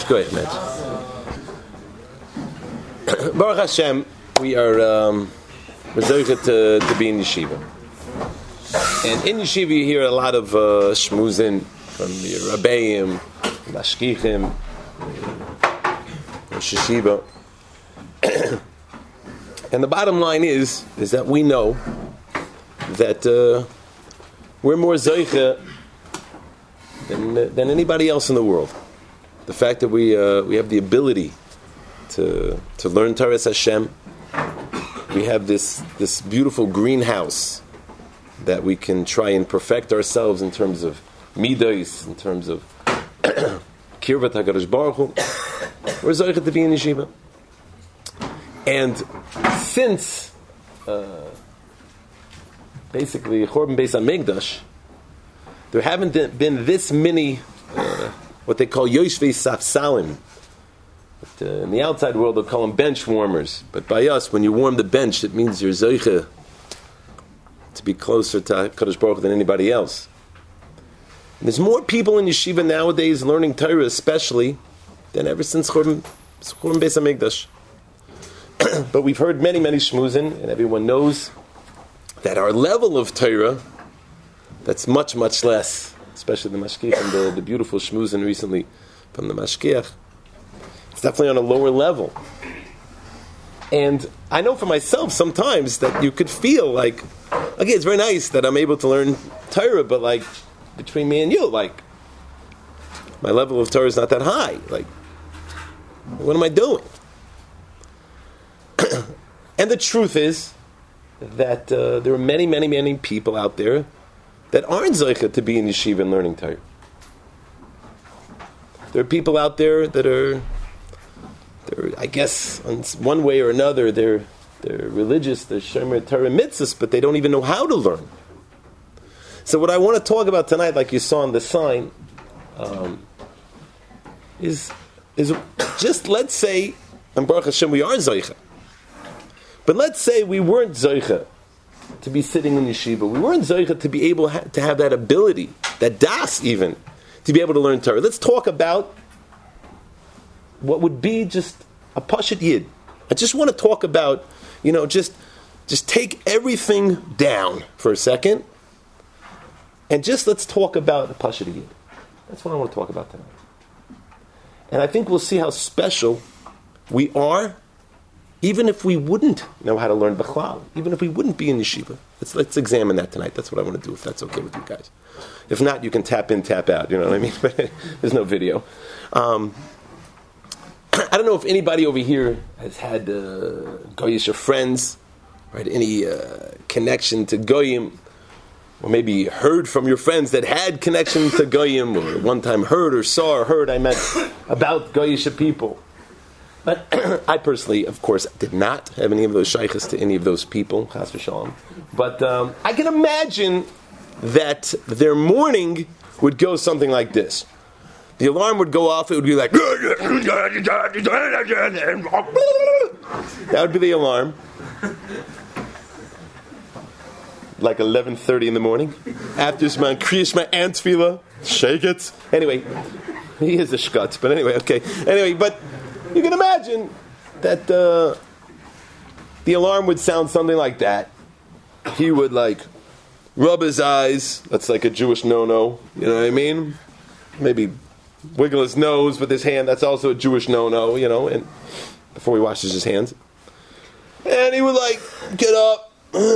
Shkoyach, man. Baruch Hashem, we are rezoichet to be in yeshiva. And in yeshiva you hear a lot of shmuzin from the Rabbeim, Mashkichim, Sheshiva. And the bottom line is that we know that we're more zoiche than anybody else in the world. The fact that we have the ability to learn Torah Hashem, we have this beautiful greenhouse that we can try and perfect ourselves in terms of midos, in terms of kirvat HaKadosh Baruch Hu. We're zoiche to be in yeshiva. And since basically Chorban Beis HaMikdash, there haven't been this many what they call Yoshvei Safsalim. In the outside world they'll call them bench warmers. But by us, when you warm the bench, it means you're zoiche to be closer to Kadosh Baruch Hu than anybody else. And there's more people in yeshiva nowadays learning Torah especially than ever since Chorban Beis HaMikdash. But we've heard many shmuzin, and everyone knows that our level of Torah, that's much less, especially the Mashkiach and the beautiful shmuzin recently from the Mashkiach. It's definitely on a lower level. And I know for myself sometimes that you could feel like, okay, it's very nice that I'm able to learn Torah, but like, between me and you, like, my level of Torah is not that high. Like, what am I doing? And the truth is that there are many people out there that aren't zoiche to be in yeshiva and learning Torah. There are people out there that are, I guess, in one way or another, they're religious, they're shomer Torah mitzvahs, but they don't even know how to learn. So what I want to talk about tonight, like you saw on the sign, is just, let's say, and Baruch Hashem, we are zoiche. But let's say we weren't zoiche to be sitting in yeshiva. We weren't zoiche to be able to have that ability, that das even, to be able to learn Torah. Let's talk about what would be just a pashut yid. I just want to talk about, just take everything down for a second, and just let's talk about a pashut yid. That's what I want to talk about tonight. And I think we'll see how special we are, even if we wouldn't know how to learn Bechlal, even if we wouldn't be in yeshiva. Let's examine that tonight. That's what I want to do, if that's okay with you guys. If not, you can tap in, tap out, you know what I mean? But there's no video. I don't know if anybody over here has had Goyish friends, right? Any connection to Goyim, or maybe heard from your friends that had connection to Goyim, or one time heard or saw or heard, I meant, about Goyish people. But I personally, of course, did not have any of those shaykhs to any of those people, chas v'shalom. But I can imagine that their morning would go something like this. The alarm would go off, it would be like, that would be the alarm. Like 11:30 in the morning. After Zman Kriyashma and Tefillah, shake it. Anyway, he is a shkutz, but anyway, okay. Anyway, but you can imagine that the alarm would sound something like that. He would rub his eyes. That's like a Jewish no-no. You know what I mean? Maybe wiggle his nose with his hand. That's also a Jewish no-no, and before he washes his hands. And he would get up.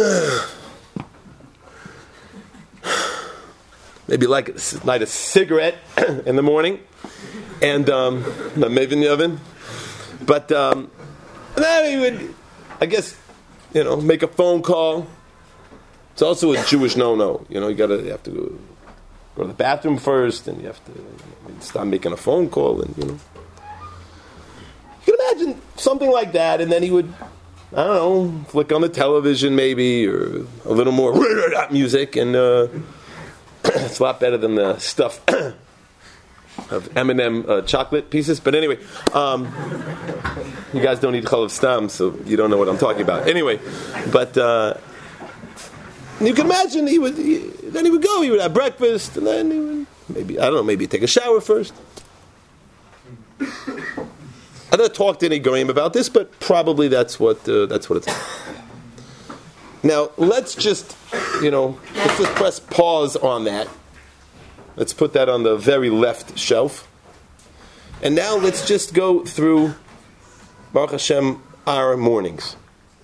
Maybe light a cigarette in the morning. And maybe in the oven. But then he would, I guess, make a phone call. It's also a Jewish no-no. You have to go to the bathroom first, and you have to start making a phone call, and you can imagine something like that. And then he would, I don't know, flick on the television maybe, or a little more music, and it's a lot better than the stuff of M&M chocolate pieces. But anyway, you guys don't eat chalav stam, so you don't know what I'm talking about. Anyway, but you can imagine he would have breakfast, and then he would maybe take a shower first. I don't talk to any Goyim about this, but probably that's what it's. Now let's just press pause on that. Let's put that on the very left shelf, and now let's just go through Baruch Hashem our mornings.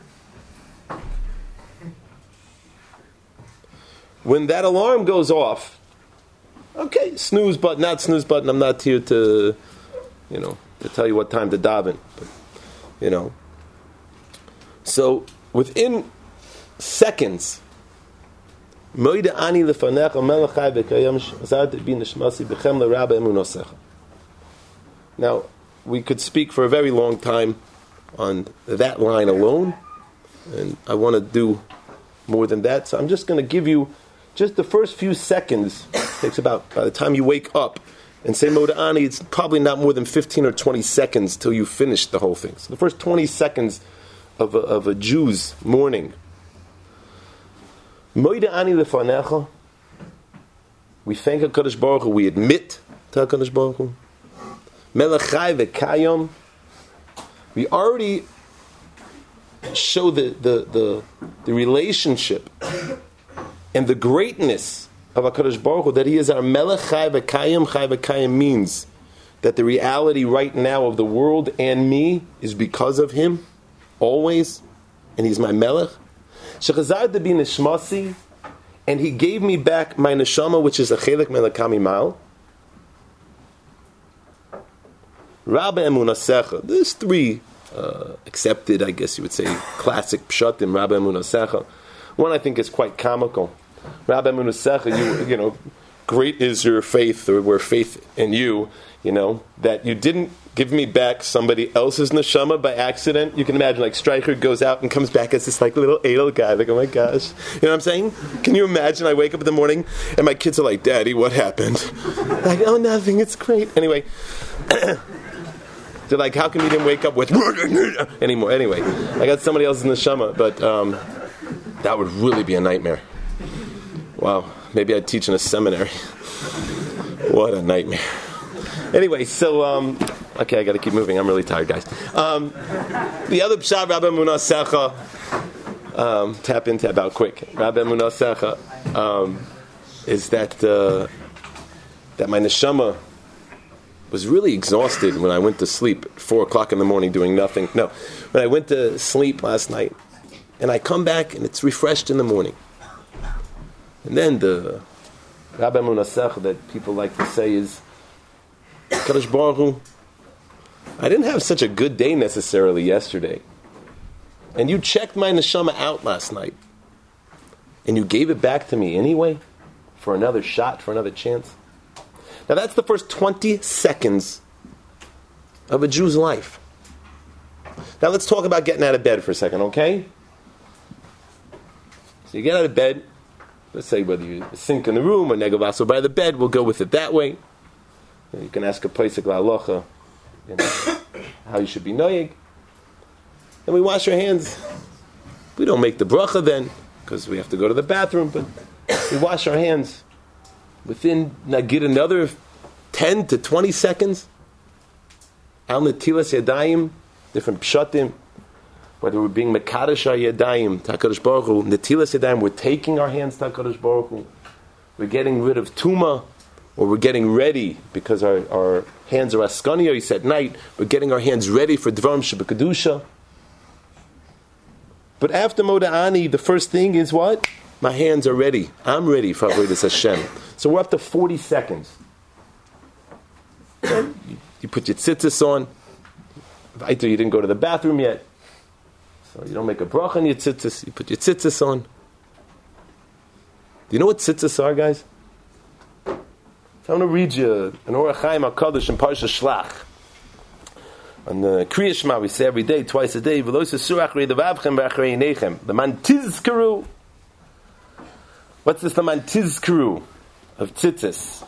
When that alarm goes off, okay, snooze button, not snooze button. I'm not here to, to tell you what time to daven, but, So within seconds, now we could speak for a very long time on that line alone, and I want to do more than that. So I'm just going to give you just the first few seconds. It takes about, by the time you wake up and say Moda'ani, it's probably not more than 15 or 20 seconds till you finish the whole thing. So the first 20 seconds of a Jew's morning. Moda'ani lefanecha. We thank HaKadosh Baruch Hu. We admit to HaKadosh Baruch Hu. Melech Chai v'Kayom. We already show the relationship and the greatness of HaKadosh Baruch Hu, that He is our Melech Chai v'Kayim. Chai v'Kayim means that the reality right now of the world and me is because of Him, always, and He's my Melech. Shechazar debi nishmasi, and He gave me back my neshama, which is a chelek melakami mal. Rabba emunasecha. There's three accepted, I guess you would say, classic pshatim. Rabba emunasecha. One I think is quite comical. Rabba emunasecha, great is your faith, or we're faith in you, that you didn't give me back somebody else's neshama by accident. You can imagine, like, Streicher goes out and comes back as this, like, little Adel guy. Like, oh my gosh. You know what I'm saying? Can you imagine? I wake up in the morning and my kids are like, Daddy, what happened? Like, oh, nothing. It's great. Anyway. They're like, how come you didn't wake up with anymore? Anyway, I got somebody else's neshama, but that would really be a nightmare. Wow. Maybe I'd teach in a seminary. What a nightmare. Anyway, so, okay, I got to keep moving. I'm really tired, guys. The other pshat, Rabbi Emunah Secha, tap in, tap out quick. Rabbi Emunah Secha is that my neshama was really exhausted when I went to sleep at 4 o'clock in the morning doing nothing. No, when I went to sleep last night, and I come back and it's refreshed in the morning. And then the Rabbi Emunah Secha that people like to say is, Kadosh Baruch Hu, I didn't have such a good day necessarily yesterday. And you checked my neshama out last night. And you gave it back to me anyway, for another shot, for another chance. Now that's the first 20 seconds of a Jew's life. Now let's talk about getting out of bed for a second, okay? So you get out of bed, let's say whether you sink in the room or negavaso by the bed, we'll go with it that way. You can ask a Pesach la'alocha, how you should be noyeg. And we wash our hands. We don't make the bracha then, because we have to go to the bathroom, but we wash our hands. Within, get another 10 to 20 seconds. Al netilas yadayim, different pshatim, whether we're being mekadosh our yadayim, HaKadosh Baruch Hu, netilas yadayim, we're taking our hands to HaKadosh Baruch Hu. We're getting rid of tumah, or we're getting ready, because our hands are askaniyos at night, we're getting our hands ready for dvarim shebekadusha. But after Moda'ani, the first thing is what? My hands are ready. I'm ready for Avodas Hashem. So we're up to 40 seconds. You put your tzitzis on. You didn't go to the bathroom yet. So you don't make a bracha on your tzitzis. You put your tzitzis on. Do you know what tzitzis are, guys? So I'm going to read you an Orach Chaim HaKadosh in Parsha Shlach. On the Kriya Shema, we say every day, twice a day, the man tizkaru. What's this, the man tizkaru of tzitzis?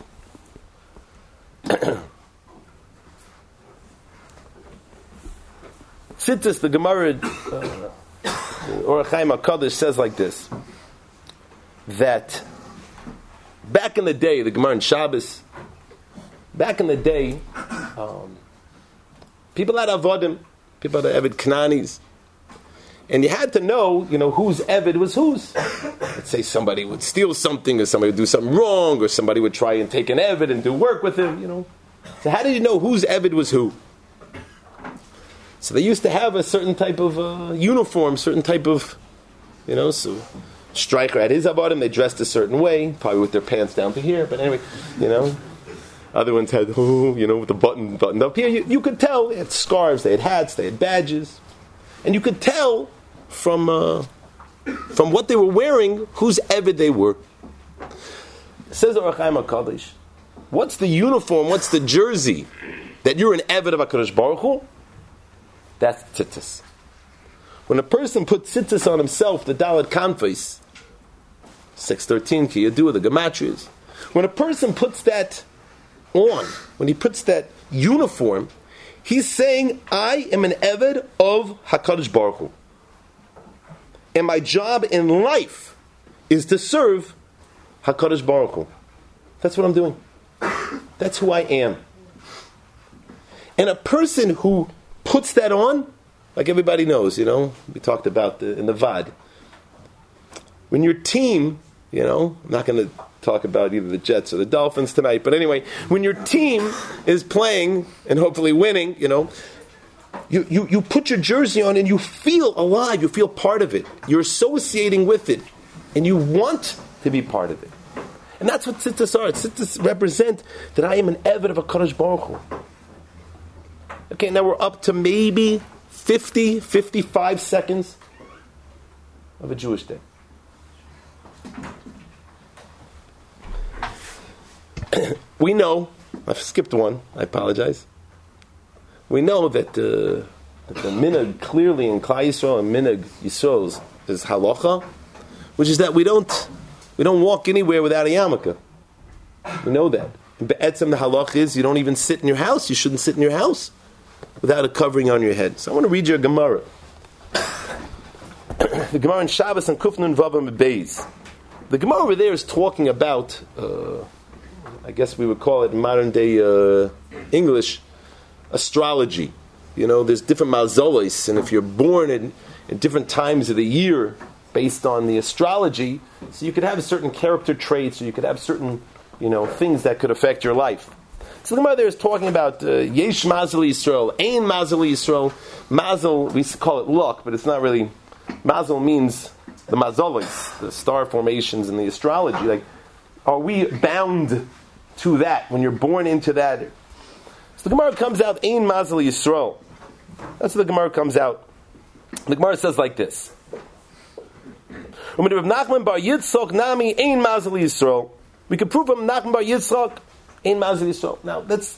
Tzitzis, the Gemara, Orach Chaim HaKadosh says like this, that back in the day, the Gemara in Shabbos, back in the day, People had avodim, people had Eved Knanis. And you had to know, whose Eved was whose. Let's say somebody would steal something, or somebody would do something wrong, or somebody would try and take an Eved and do work with him, So how did you know whose Eved was who? So they used to have a certain type of uniform, certain type of, so Stryker had his avodim, they dressed a certain way, probably with their pants down to here, but anyway, Other ones had, with the button buttoned up here. You could tell they had scarves, they had hats, they had badges. And you could tell from what they were wearing whose Eved they were. Says the Ohr HaChaim HaKadosh, what's the uniform, what's the jersey that you're an Eved of HaKadosh Baruch Hu? That's tzitzis. When a person puts tzitzis on himself, the Dalet Kanfos, 613, ki yadu, the gematrias. When a person puts that on, when he puts that uniform, he's saying, I am an Eved of HaKadosh Baruch Hu. And my job in life is to serve HaKadosh Baruch Hu. That's what I'm doing. That's who I am. And a person who puts that on, like everybody knows, we talked about in the VAD. When your team, I'm not going to talk about either the Jets or the Dolphins tonight, but anyway, when your team is playing and hopefully winning, you put your jersey on and you feel alive, you feel part of it. You're associating with it, and you want to be part of it. And that's what tzitzis are. Tzitzis represent that I am an Eved of HaKadosh Baruch Hu. Okay, now we're up to maybe 50, 55 seconds of a Jewish day. We know, I've skipped one, I apologize. We know that the minhag clearly in Klal Yisrael and minhag Yisrael is halacha, which is that we don't walk anywhere without a yarmulke. We know that. And be'etzem, the halacha is you don't even sit in your house. You shouldn't sit in your house without a covering on your head. So I want to read you a Gemara. The Gemara in Shabbos and Kuf Nun Vav Amud Beis. The Gemara over there is talking about, I guess we would call it in modern day English, astrology. There's different mazolos, and if you're born in different times of the year based on the astrology, so you could have certain character traits, or you could have certain, things that could affect your life. So the Gemara there is talking about Yesh Mazel Yisrael, Ein Mazel Yisrael. Mazel, we call it luck, but it's not really. Mazel means the mazolos, the star formations in the astrology. Like, are we bound to that when you're born into that? So the Gemara comes out, Ein Mazel Yisrael. That's what the Gemara comes out. The Gemara says like this. We can prove from Nachman Bar Yitzchak, Ein Mazel Yisrael. Now, let's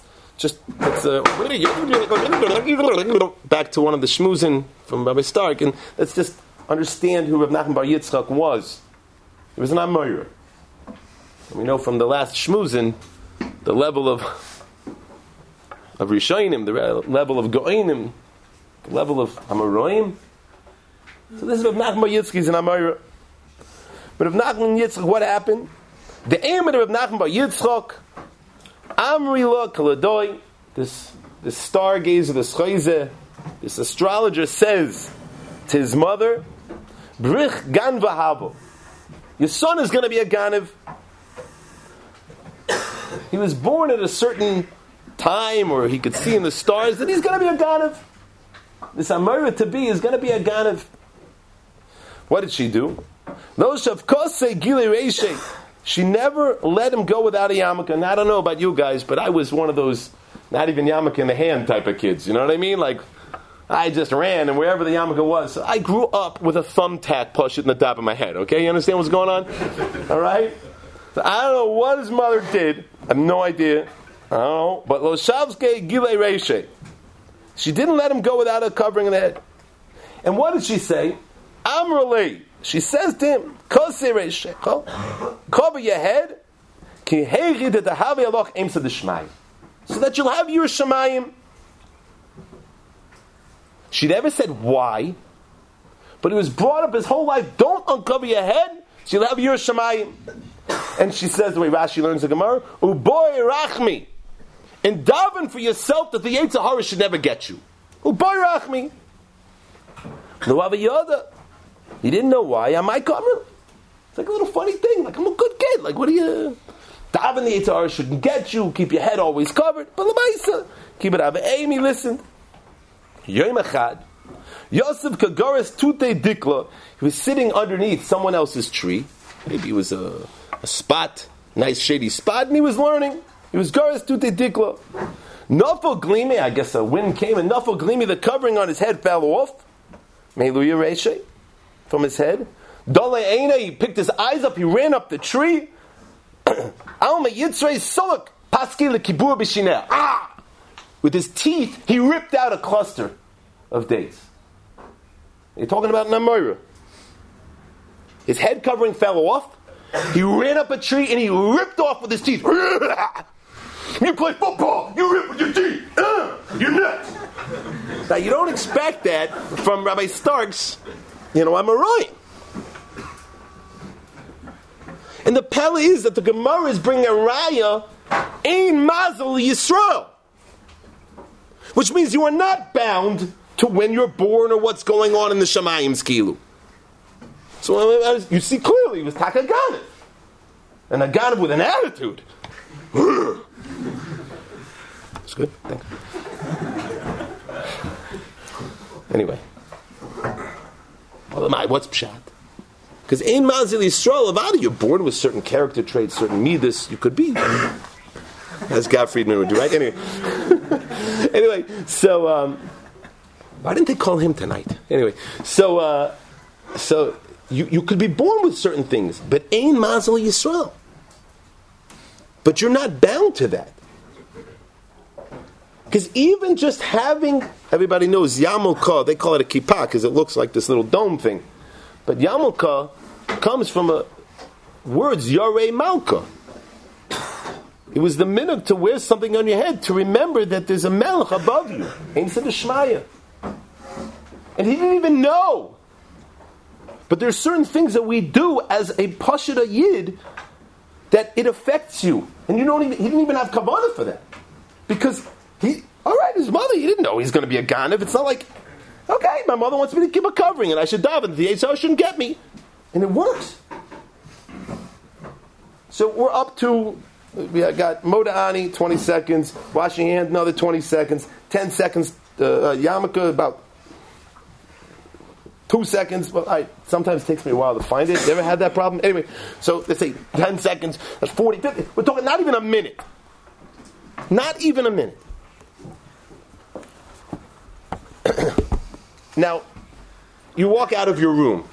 back to one of the shmuzin from Rabbi Stark, and let's just understand who Rav Nachman Bar Yitzchak was. He was an Amoyer. We know from the last shmuzin the level of Rishonim, the level of Goinim, the level of Amoroim. So this is Rav Nachman Bar Yitzchak, he's an Amoyer. But Rav Nachman Yitzchak, what happened? The aim of Rav Nachman Bar Yitzchak, Amri Lo Kaladoi, this stargazer, this chayzeh, this astrologer says to his mother, Brich Gan Vahavo, your son is going to be a Ganev. He was born at a certain time, or he could see in the stars that he's going to be a Ganev. This Amora to be is going to be a Ganev. What did she do? She never let him go without a yarmulke. And I don't know about you guys, but I was one of those not even yarmulke in the hand type of kids. You know what I mean? Like, I just ran, and wherever the yarmulke was. So I grew up with a thumbtack pushed in the top of my head. Okay, you understand what's going on? All right? So I don't know what his mother did. I have no idea. I don't know. But Lo Shavske Gilei Reishe. She didn't let him go without a covering of the head. And what did she say? Amrali. She says to him, cover your head, so that you'll have your Shemayim. She never said why, but it was brought up his whole life, don't uncover your head, so you'll have your Shemayim. And she says, the way Rashi learns the Gemara, Uboy Rachmi, and daven for yourself that the Yetzer Hara should never get you. Ubayrach me. No Aviyada. He didn't know why. Am I covered? It's like a little funny thing. Like, I'm a good kid. Like, what do you... Daven the Yetzer Hara shouldn't get you. Keep your head always covered. But l'maisa, keep it out. Amy listened. Yom Echad. Yosef Kagaris Tute Dikla. He was sitting underneath someone else's tree. Maybe it was a spot, nice shady spot, and he was learning. He was Garis Tute Dikla. Nafal Glimi, I guess a wind came, and Nafal Glimi, the covering on his head fell off. Meiluya Reshe, from his head. Dale Eina, he picked his eyes up, he ran up the tree. Alma Yitzrei Suluk, Paski Lekibur B'Shineh. Ah! With his teeth, he ripped out a cluster of dates. You're talking about Namoira. His head covering fell off. He ran up a tree and he ripped off with his teeth. You play football, you rip with your teeth. You're nuts. Now you don't expect that from Rabbi Starks, I'm a Ryan. And the pele is that the Gemara is bringing a raya in Mazel Yisrael, which means you are not bound to when you're born or what's going on in the Shamayim Skilu. So you see clearly, he was Taka Ganav. And a Ganav with an attitude. It's good, thanks. Anyway. What's Pshat? Because in Mazil Yisrael, Avada, you're born with certain character traits, certain midas, you could be. As Gav Friedman would do, right? Anyway, so, why didn't they call him tonight? Anyway, so you could be born with certain things, but Ein Mazal Yisrael. But you're not bound to that. Because even just having, everybody knows Yamulka, they call it a kippah because it looks like this little dome thing. But Yamulka comes from a words Yarei Malka. It was the minhag to wear something on your head to remember that there's a melech above you. Ein Shmaya. And he didn't even know. But there's certain things that we do as a Pashida Yid that it affects you. And he didn't even have kavanah for that. Because his mother, he didn't know he's going to be a Ganav. It's not like, okay, my mother wants me to give a covering and I should daven. The Yetzer Hara shouldn't get me. And it works. So we're up to, we got Moda'ani, 20 seconds, washing your hands, another 20 seconds, 10 seconds, Yarmulke, about 2 seconds. Well, sometimes it takes me a while to find it. You ever had that problem? Anyway, so let's say 10 seconds, that's 40, 50. We're talking not even a minute. Not even a minute. Now, you walk out of your room.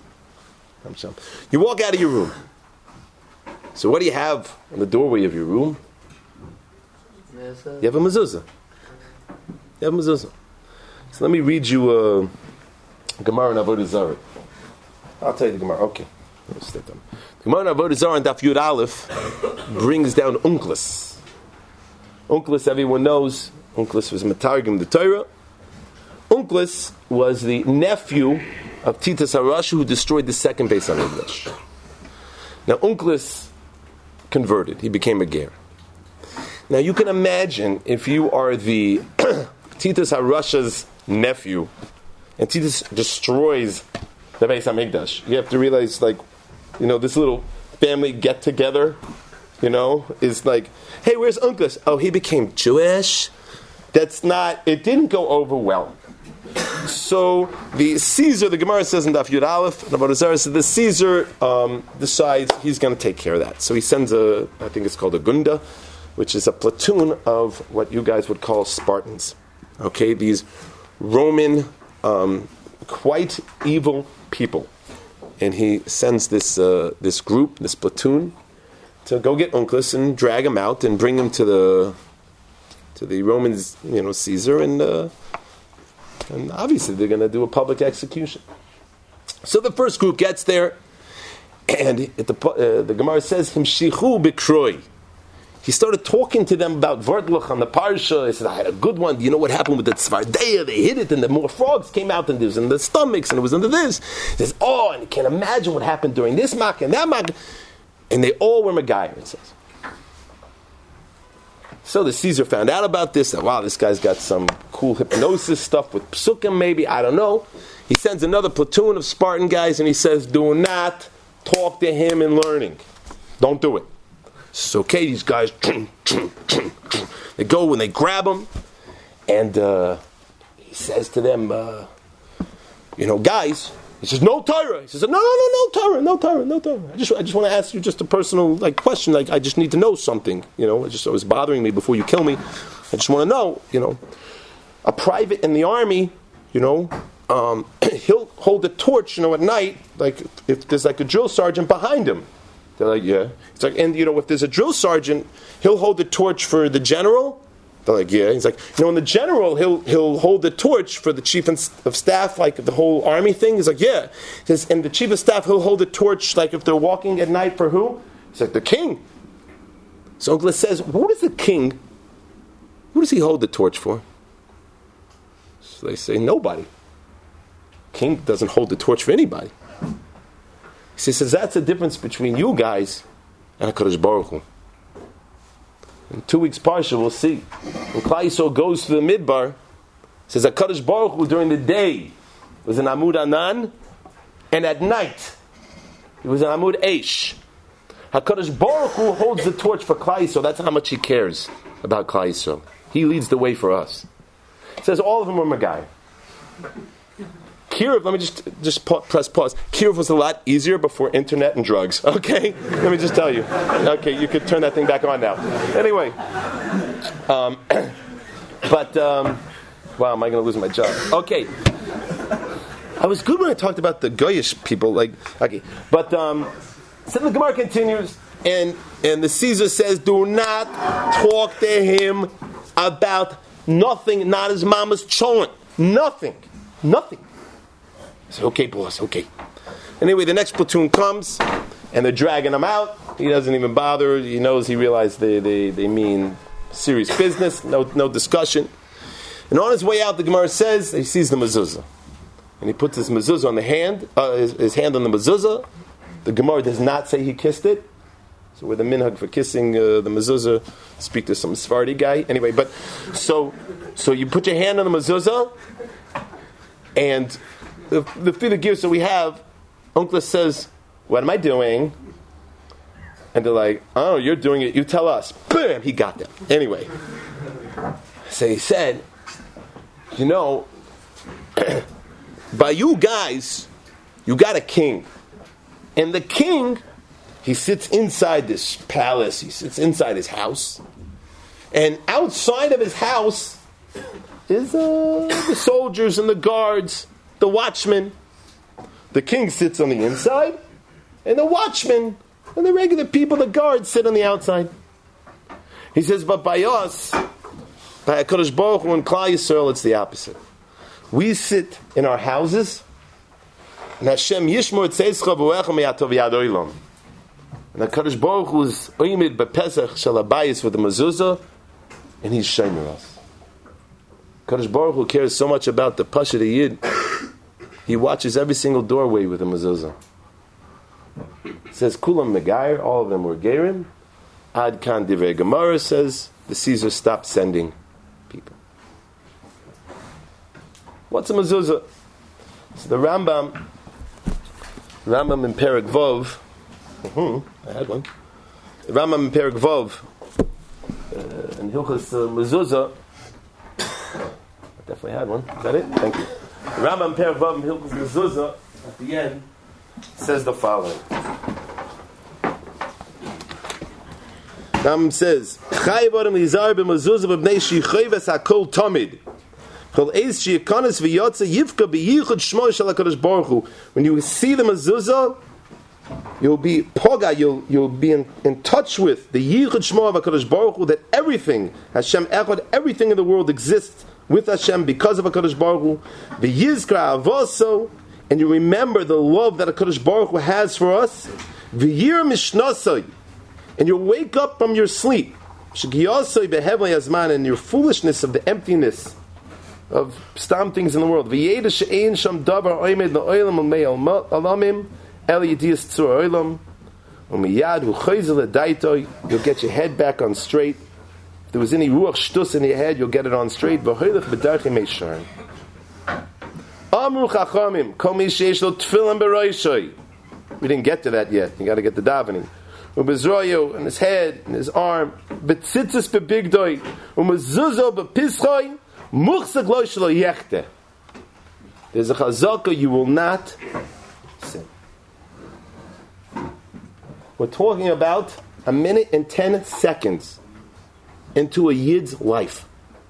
You walk out of your room. So what do you have on the doorway of your room? You have a mezuzah. So let me read you a Gemara in Avodah Zarah. I'll tell you the Gemara. Okay. The Gemara in Avodah Zarah and Daf Yud Aleph brings down Unklis. Unklis, everyone knows. Unklis was Matargim the Torah. Unklis was the nephew of Titus HaRasha who destroyed the second Beis HaMikdash. Now Unklis converted. He became a ger. Now you can imagine if you are the Titus HaRasha's nephew and Titus destroys the Beis HaMikdash. You have to realize, this little family get together, is like, hey, where's Unklis? Oh, he became Jewish. It didn't go over well. So the Caesar, the Gemara says in Daf Yud Aleph, Avodah Zarah says the Caesar decides he's going to take care of that. So he sends I think it's called a Gunda, which is a platoon of what you guys would call Spartans. Okay, these Roman, quite evil people, and he sends this group, this platoon, to go get Unklis and drag him out and bring him to the Romans, Caesar, and obviously they're going to do a public execution. So the first group gets there, and the Gemara says, Himshichu b'kroi. He started talking to them about Vardluch on the Parsha. He said, I had a good one. Do you know what happened with the Tzvardeya? They hit it, and the more frogs came out, and it was in the stomachs, and it was into this. He says, and you can't imagine what happened during this Mak and that Mak. And they all were Megayer, it says. So the Caesar found out about this, that wow, this guy's got some cool hypnosis stuff with psukim, maybe, I don't know. He sends another platoon of Spartan guys and he says, do not talk to him in learning. Don't do it. So okay, these guys, they go and they grab him, and he says to them, guys, he says, no Torah. He says, no Torah. I just want to ask you just a personal question. I just need to know something. It was bothering me before you kill me. I just want to know. A private in the army, he'll hold a torch, at night. Like if there's a drill sergeant behind him. They're like, yeah. It's like, and if there's a drill sergeant, he'll hold the torch for the general. They're like, yeah. He's like, and the general, he'll hold the torch for the chief of staff, like the whole army thing. He's like, yeah. He says, and the chief of staff, he'll hold the torch, like if they're walking at night for who? He's like, the king. So Onkelos says, who is the king? Who does he hold the torch for? So they say, nobody. King doesn't hold the torch for anybody. He says, that's the difference between you guys and HaKadosh Baruch Hu. In 2 weeks Parsha, we'll see. When Klal Yisrael goes to the Midbar, it says HaKadosh Baruch Hu during the day was in Amud Anan, and at night he was in Amud Eish. HaKadosh Baruch Hu holds the torch for Klal Yisrael. That's how much he cares about Klal Yisrael. He leads the way for us. It says all of them were Magai. Kiruv, let me just press pause. Kiruv was a lot easier before internet and drugs. Okay? Let me just tell you. Okay, you could turn that thing back on now. Anyway. Wow, am I going to lose my job? Okay. I was good when I talked about the Goyish people. Okay. But, so the Gemara continues, and the Caesar says, do not talk to him about nothing, not his mama's cholent. Nothing. I said, okay, boss, okay. Anyway, the next platoon comes, and they're dragging him out. He doesn't even bother. He realized they mean serious business, no discussion. And on his way out, the Gemara says, he sees the mezuzah. And he puts his mezuzah on the hand, his hand on the mezuzah. The Gemara does not say he kissed it. So with the minhag for kissing the mezuzah, speak to some Sephardi guy. Anyway, but, so you put your hand on the mezuzah, and the fifth gear, so we have, Onkelos says, what am I doing? And they're like, oh, you're doing it, you tell us. Bam, he got them. Anyway, so he said, by you guys, you got a king. And the king, he sits inside this palace, he sits inside his house. And outside of his house is the soldiers and the guards, the watchman. The king sits on the inside, and the watchman and the regular people, the guards, sit on the outside. He says, but by us, by HaKadosh Baruch Hu and Klal Yisrael, it's the opposite. We sit in our houses, and Hashem Yishmor Tzeischa V'uecha Me'atov Yad Olam. And HaKadosh Baruch Hu is Oimid B'Pesach Shel Habayis with the mezuzah, and he's shomer us. HaKadosh Baruch Hu cares so much about the Pasha Yid. He watches every single doorway with a mezuzah. It says Kulam Megayer, all of them were Gerim. Ad Kan Divrei Gemara says the Caesar stopped sending people. What's a mezuzah? So the Rambam in Perek Vov. I had one. The Rambam in Perek Vov in Hilchos Mezuzah. I definitely had one. Is that it? Thank you. The Rambam Perek Vav in Hilchos Mezuzah at the end says the following. Rambam says, "Chayav adam lizar b'mezuzah b'bnei shichayves hakol tamid." When you see the mezuzah, you'll be poga, you'll be in touch with the yichud shmo of HaKadosh Baruch Hu, that everything, Hashem Echad, everything in the world exists with Hashem because of HaKadosh Baruch Hu. V'yizkra avoso, and you remember the love that HaKadosh Baruch Hu has for us. V'yir mishnasai, and you'll wake up from your sleep. Sh'giyasai behevlei azman, and your foolishness of the emptiness of stam things in the world. V'yeda she'ein sham davar oimed la'olam al-mei alamim el yediyas tzur oilam u'miyad hu'chayzel edaitoi, you'll get your head back on straight. If there was any ruach shtus in your head, you'll get it on straight. V'hoylech b'darchei meisharim. Amru chachamim, kol mi sheish lo tefillin b'roishoi. We didn't get to that yet. You got to get the davening. Ubezroyo in his head, in his arm. Betzitzis bebigdoi. Umezuzo bepischoi. Muchzak lo shelo yechte. There's a chazaka, you will not sin. We're talking about a minute and 10 seconds into a yid's life.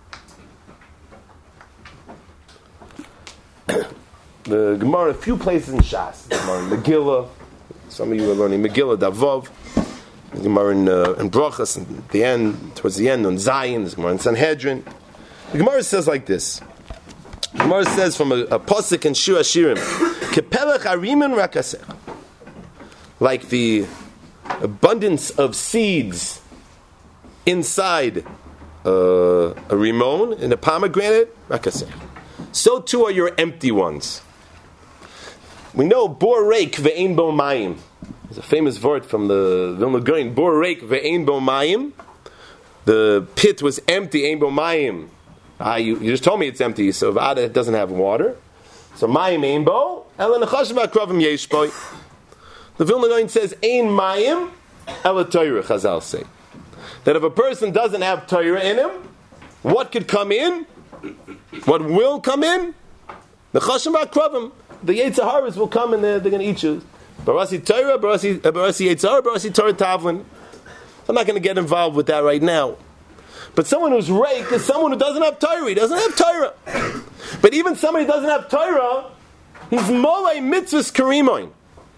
The Gemara, a few places in Shas. The Gemara in Megillah. Some of you are learning Megillah, Davov. The Gemara in Brachas, and at the end, towards the end, on Zion. The Gemara in Sanhedrin. The Gemara says like this. The Gemara says from a pasuk in Shir Hashirim, Kepelech harimin rakasech. Like the abundance of seeds inside a rimon, in a pomegranate, rakasech. So too are your empty ones. We know bor reik ve'ein bo mayim. There's a famous word from the Vilna Gaon. Bor reik ve'ein bo mayim. The pit was empty, ein bo mayim. You just told me it's empty, so it doesn't have water. So mayim ein bo, ela nechashem ha'krovim yesh bo. The Vilna Gaon says ein mayim, ela Torah, Chazal say. That if a person doesn't have Torah in him, what could come in? What will come in? Nechashem ha'krovim. The Yetzaharas will come and they're going to eat you. Barasi Torah, Barasi Yetzahar, Barasi Torah Tavlin. I'm not going to get involved with that right now. But someone who's reik is someone who doesn't have Torah. He doesn't have Torah. But even somebody who doesn't have Torah, he's molei mitzvahs karimoin.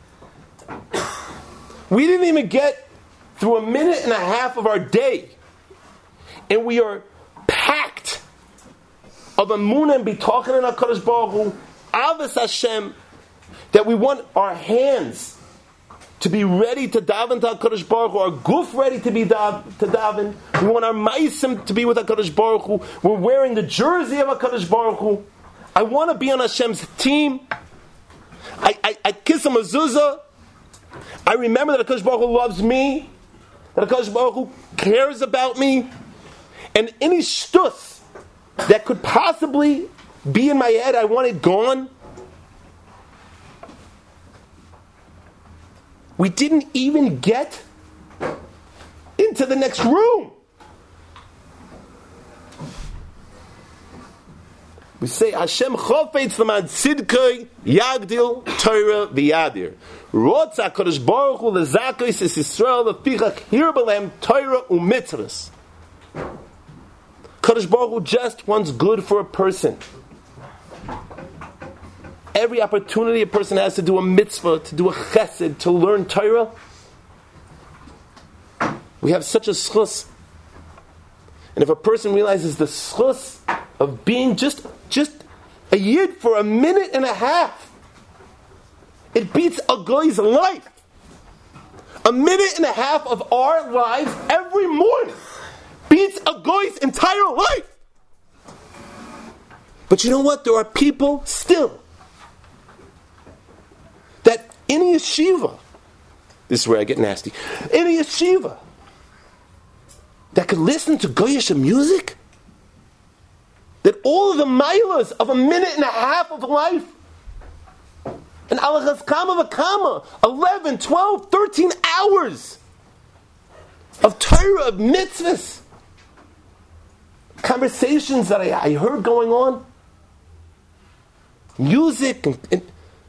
We didn't even get through a minute and a half of our day. And we are packed of emunah and b'tochen in HaKadosh Baruch Hu, Avos Hashem, that we want our hands to be ready to daven to HaKadosh Baruch Hu, our guf ready to be to daven. We want our ma'asim to be with HaKadosh Baruch Hu. We're wearing the jersey of HaKadosh Baruch Hu. I want to be on Hashem's team. I kiss a mezuzah. I remember that HaKadosh Baruch Hu loves me, that HaKadosh Baruch Hu cares about me, and any shtus that could possibly be in my head, I want it gone. We didn't even get into the next room. We say, Hashem chofetz l'man tzidkei yagdil Torah v'yadir. Rotz HaKadosh Baruch Hu l'zakos es Yisrael l'fichach hir b'lehem Torah u'mitzvos. Kadosh Baruch Hu just wants good for a person. Every opportunity a person has to do a mitzvah, to do a chesed, to learn Torah, we have such a schus. And if a person realizes the schus of being just a yid for a minute and a half, it beats a guy's life. A minute and a half of our lives every morning beats a guy's entire life. But you know what? There are people still that in a yeshiva, this is where I get nasty, in a yeshiva, that could listen to goyish music, that all of the milas of a minute and a half of life, and alachas kama v'kama, 11, 12, 13 hours of Torah, of mitzvahs, conversations that I heard going on, music, and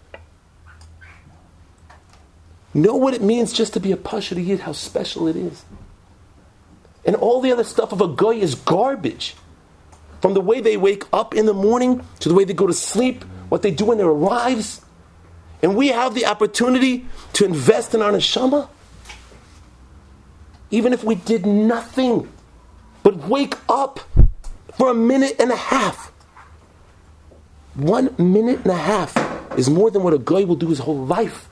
know what it means just to be a pasha yid, how special it is. And all the other stuff of a goy is garbage. From the way they wake up in the morning to the way they go to sleep, what they do in their lives. And we have the opportunity to invest in our neshama. Even if we did nothing but wake up for a minute and a half. 1 minute and a half is more than what a guy will do his whole life.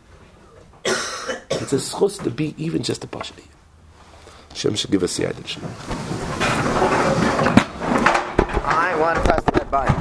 It's a schus to be even just a pasha. Hashem should give us the idea. I want to pass the red button.